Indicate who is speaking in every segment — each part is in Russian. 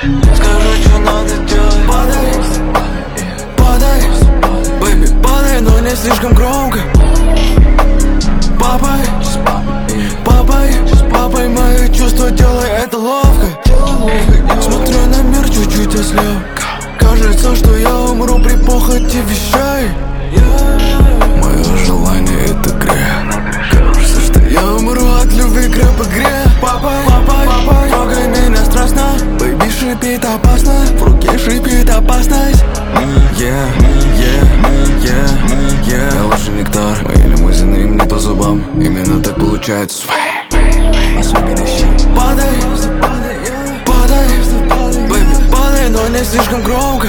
Speaker 1: Скажи, что надо делать.
Speaker 2: Падай, падай, бэйби, падай, но не слишком громко. Папай, папай, мои чувства, делай это ловко. Смотрю на мир чуть-чуть ослеп. Кажется, что я умру при похоти вещей. Мое желание это грех. Кажется, что я умру от любви к рэп-игре. Папай, трогай меня страстно. Бэйби шипит опасно, в руке шипит опасность. Я лучше нектар, мои лимузины им не по зубам. Именно так получается. Особенно щит. Падай, бэйби, падай, но не слишком громко.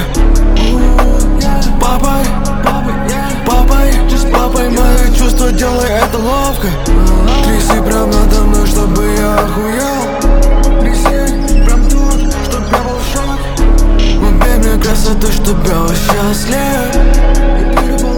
Speaker 2: Папай, мои чувства, делай это ловко. Тряси прям надо мной, чтобы я охуел. Тряси прям тут, чтоб я был в шоке. Убей мне красоту, чтоб я был счастлив.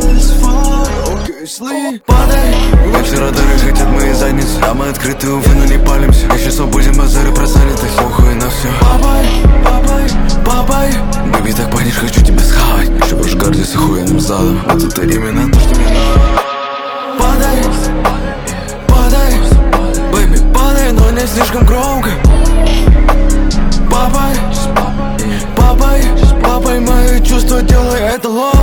Speaker 2: Падай. Все радары хотят мои задницы, а мы открыты, увы, но не палимся. Еще свободен базары про занятость, похуй на все. Папай, бэби, так пахнешь, хочу тебя схавать. Еще в Рашгарде с охуенным задом. Вот это именно то, что мне надо. Падай, бэби, падай, но не слишком громко. Папай, мои чувства, делай это ловко.